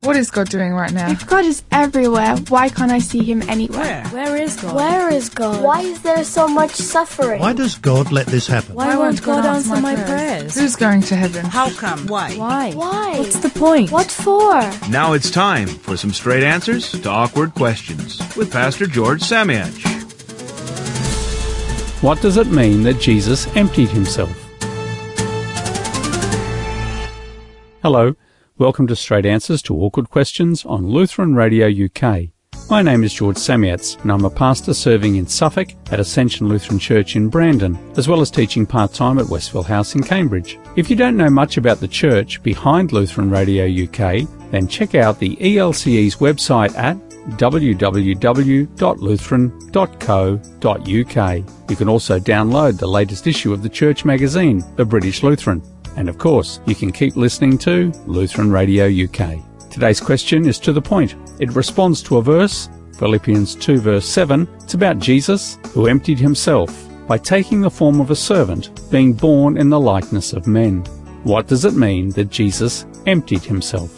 What is God doing right now? If God is everywhere, why can't I see him anywhere? Where is God? Where is God? Why is there so much suffering? Why does God let this happen? Why won't God answer my prayers? Who's going to heaven? How come? Why? Why? What's the point? What for? Now it's time for some straight answers to awkward questions with Pastor George Samiach. What does it mean that Jesus emptied himself? Hello, welcome to Straight Answers to Awkward Questions on Lutheran Radio UK. My name is George Samiach and I'm a pastor serving in Suffolk at Ascension Lutheran Church in Brandon, as well as teaching part-time at Westville House in Cambridge. If you don't know much about the church behind Lutheran Radio UK, then check out the ELCE's website at www.lutheran.co.uk. You can also download the latest issue of the church magazine, The British Lutheran. And of course, you can keep listening to Lutheran Radio UK. Today's question is to the point. It responds to a verse, Philippians 2 verse 7. It's about Jesus, who emptied himself by taking the form of a servant, being born in the likeness of men. What does it mean that Jesus emptied himself?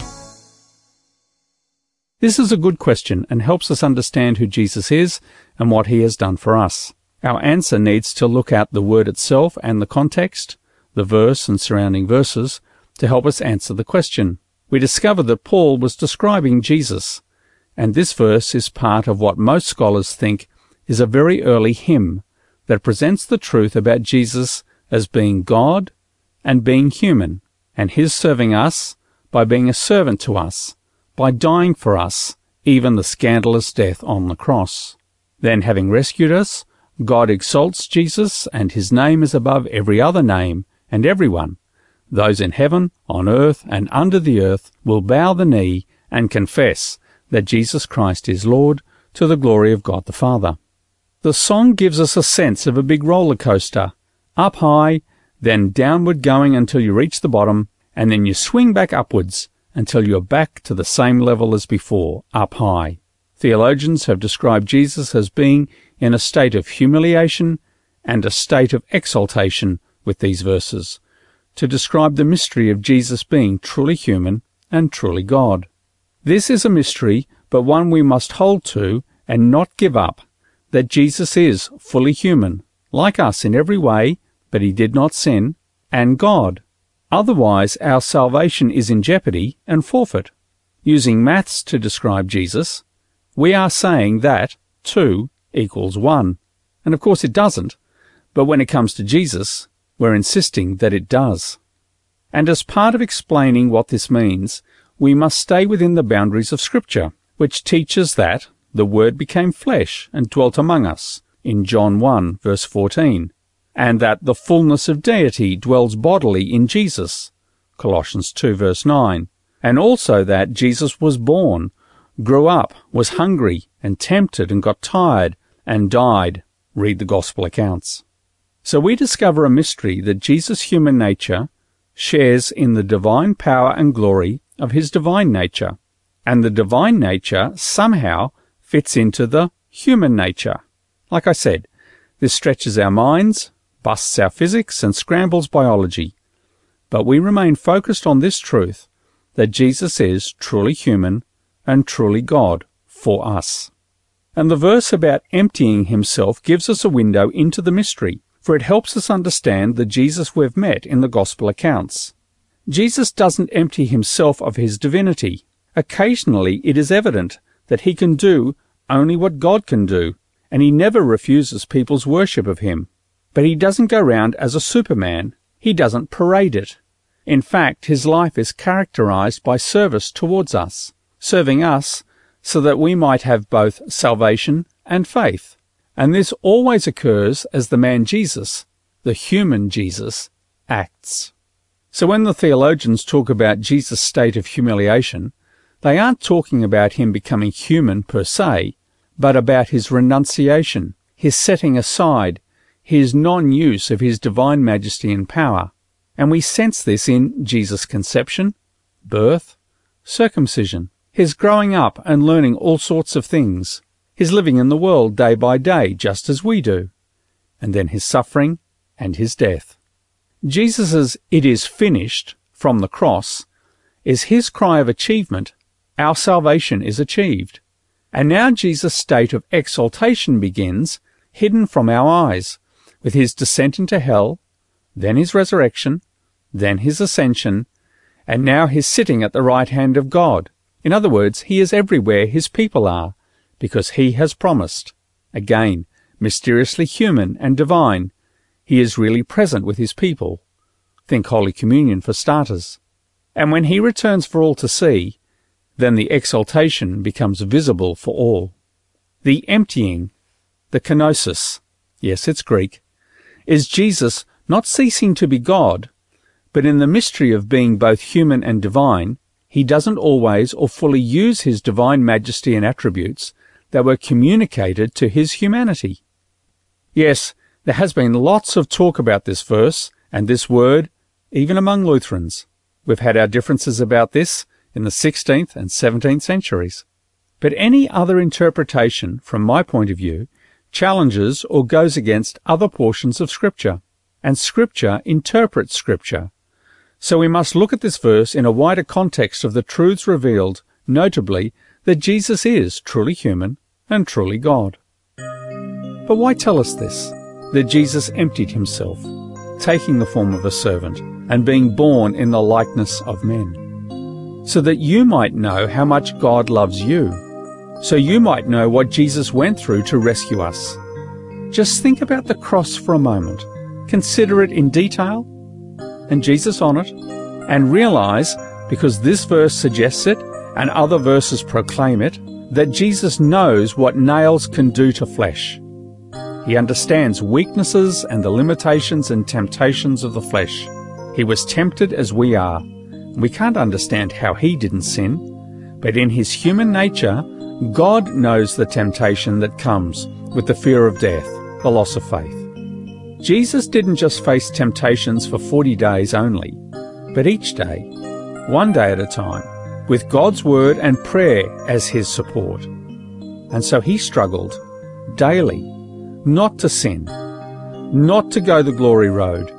This is a good question and helps us understand who Jesus is and what he has done for us. Our answer needs to look at the word itself and the context, the verse and surrounding verses, to help us answer the question. We discover that Paul was describing Jesus, and this verse is part of what most scholars think is a very early hymn that presents the truth about Jesus as being God and being human, and his serving us by being a servant to us, by dying for us, even the scandalous death on the cross. Then, having rescued us, God exalts Jesus, and his name is above every other name, and everyone, those in heaven, on earth, and under the earth, will bow the knee and confess that Jesus Christ is Lord, to the glory of God the Father. The song gives us a sense of a big roller coaster, up high, then downward going until you reach the bottom, and then you swing back upwards until you're back to the same level as before, up high. Theologians have described Jesus as being in a state of humiliation and a state of exaltation with these verses, to describe the mystery of Jesus being truly human and truly God. This is a mystery, but one we must hold to and not give up, that Jesus is fully human, like us in every way, but he did not sin, and God. Otherwise, our salvation is in jeopardy and forfeit. Using maths to describe Jesus, we are saying that 2 equals 1. And of course it doesn't, but when it comes to Jesus, we're insisting that it does. And as part of explaining what this means, we must stay within the boundaries of Scripture, which teaches that the Word became flesh and dwelt among us, in John 1 verse 14. And that the fullness of deity dwells bodily in Jesus, Colossians 2 verse 9, and also that Jesus was born, grew up, was hungry, and tempted, and got tired, and died, read the Gospel accounts. So we discover a mystery that Jesus' human nature shares in the divine power and glory of his divine nature, and the divine nature somehow fits into the human nature. Like I said, this stretches our minds, busts our physics, and scrambles biology. But we remain focused on this truth, that Jesus is truly human and truly God for us. And the verse about emptying himself gives us a window into the mystery, for it helps us understand the Jesus we've met in the Gospel accounts. Jesus doesn't empty himself of his divinity. Occasionally it is evident that he can do only what God can do, and he never refuses people's worship of him. But he doesn't go round as a Superman. He doesn't parade it. In fact, his life is characterized by service towards us, serving us so that we might have both salvation and faith. And this always occurs as the man Jesus, the human Jesus, acts. So when the theologians talk about Jesus' state of humiliation, they aren't talking about him becoming human per se, but about his renunciation, his setting aside, his non-use of his divine majesty and power. And we sense this in Jesus' conception, birth, circumcision, his growing up and learning all sorts of things, his living in the world day by day just as we do, and then his suffering and his death. Jesus' "it is finished" from the cross is his cry of achievement our salvation is achieved. And now Jesus' state of exaltation begins, hidden from our eyes, with his descent into hell, then his resurrection, then his ascension, and now his sitting at the right hand of God. In other words, he is everywhere his people are, because he has promised. Again, mysteriously human and divine, he is really present with his people. Think Holy Communion for starters. And when he returns for all to see, then the exaltation becomes visible for all. The emptying, the kenosis, yes, it's Greek, is Jesus not ceasing to be God, but in the mystery of being both human and divine, he doesn't always or fully use his divine majesty and attributes that were communicated to his humanity. Yes, there has been lots of talk about this verse and this word, even among Lutherans. We've had our differences about this in the 16th and 17th centuries. But any other interpretation, from my point of view, challenges or goes against other portions of Scripture, and Scripture interprets Scripture. So we must look at this verse in a wider context of the truths revealed, notably that Jesus is truly human and truly God. But why tell us this? That Jesus emptied himself, taking the form of a servant and being born in the likeness of men, so that you might know how much God loves you, so you might know what Jesus went through to rescue us. Just think about the cross for a moment. Consider it in detail, and Jesus on it, and realize, because this verse suggests it, and other verses proclaim it, that Jesus knows what nails can do to flesh. He understands weaknesses and the limitations and temptations of the flesh. He was tempted as we are. We can't understand how he didn't sin, but in his human nature, God knows the temptation that comes with the fear of death, the loss of faith. Jesus didn't just face temptations for 40 days only, but each day, one day at a time, with God's word and prayer as his support. And so he struggled daily, not to sin, not to go the glory road,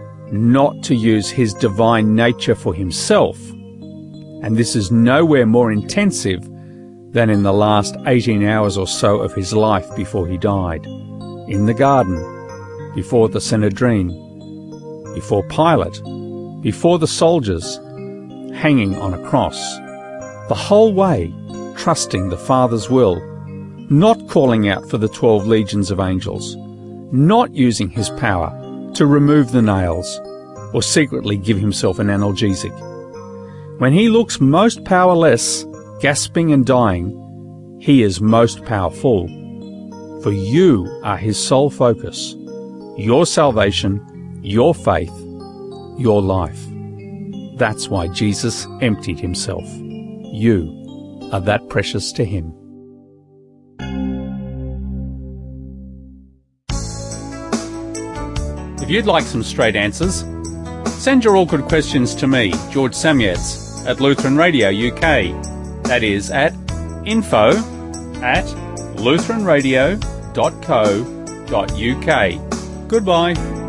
not to use his divine nature for himself. And this is nowhere more intensive than in the last 18 hours or so of his life before he died, in the garden, before the Sanhedrin, before Pilate, before the soldiers, hanging on a cross, the whole way trusting the Father's will, not calling out for the 12 legions of angels, not using his power to remove the nails or secretly give himself an analgesic. When he looks most powerless, gasping and dying, he is most powerful. For you are his sole focus, your salvation, your faith, your life. That's why Jesus emptied himself. You are that precious to him. If you'd like some straight answers, send your awkward questions to me, George Samietz, at Lutheran Radio UK. That is at info@lutheranradio.co.uk. Goodbye.